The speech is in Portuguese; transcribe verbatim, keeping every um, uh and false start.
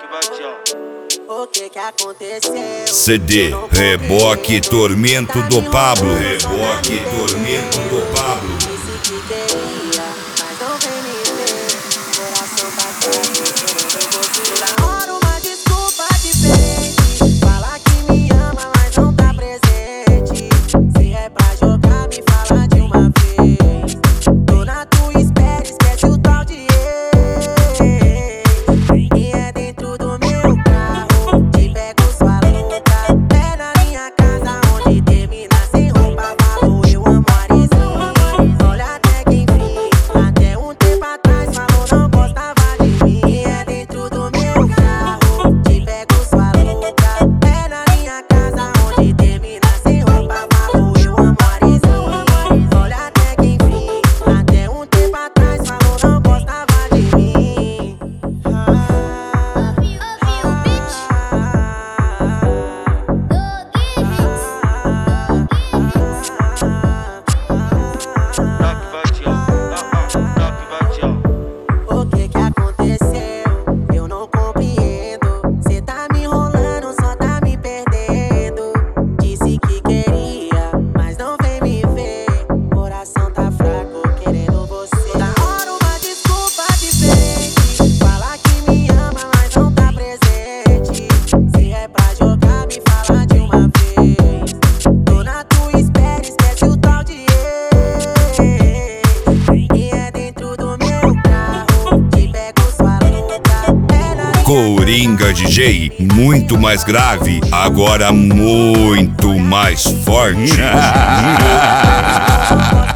O que que aconteceu? C D Reboque Tormento do Pablo. Reboque Tormento do Pablo. Disse que queria, mas não vem me ver. Coração tá fraco, querendo você. Toda hora uma desculpa diferente. Fala que me ama, mas não tá presente. Se é pra jogar, me fala de uma vez. Tô na tua espera, esquece o tal de ex. E é dentro do meu carro, te pego sua louca. É na minha casa onde termina sem roupa. Falou eu amo Arizinho. Olha até que enfim, até um tempo atrás falou não gostava de mim. E é dentro do meu carro, te pego sua louca. É na minha casa onde termina sem roupa. Falou eu amo Arizinho. Olha até que enfim, até um tempo atrás falou não gostava de mim. O que que aconteceu? Eu não compreendo. Cê tá me enrolando, só tá me perdendo. Disse que queria, mas não vem me ver. Coração tá fraco, querendo você. Toda hora uma desculpa diferente. Fala que me ama, mas não tá presente. Se é pra jogar, me fala de uma vez. Tô na tua espera, esquece o tal de ex. E é dentro do meu carro, te pego sua louca. É na minha Coringa D J, muito mais grave, agora muito mais forte. casa.